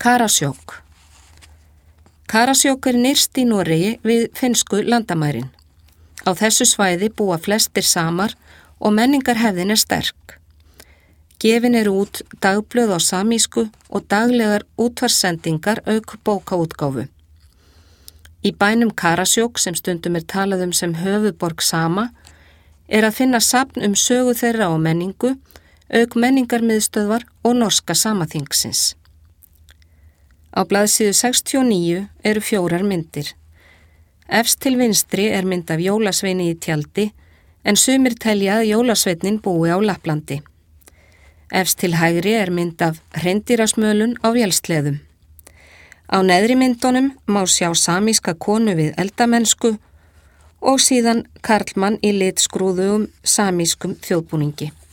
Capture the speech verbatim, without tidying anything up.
Karasjók. Karasjók er nyrst í Noregi við finnsku landamærin. Á þessu svæði búa flestir samar og menningarhefðin er sterk. Gefin eru út dagblöð á samísku og daglegar útvarssendingar auk bókaútgáfu. Í bænum Karasjók, sem stundum er talað um sem höfuðborg Sama, er að finna safn um sögu þeirra og menningu, auk menningarmiðstöðvar og norska samaþingsins. Á blaðsíðu sextíu og níu eru fjórar myndir. Efst til vinstri er mynd af jólasveini í tjaldi, en sumir telja að jólasveinin búi á Lapplandi. Efst til hægri er mynd af hreindýrasmölun á vélsleðum. Á neðri myndunum má sjá samíska konu við eldamennsku og síðan karlmann í litskrúðugum samískum þjóðbúningi.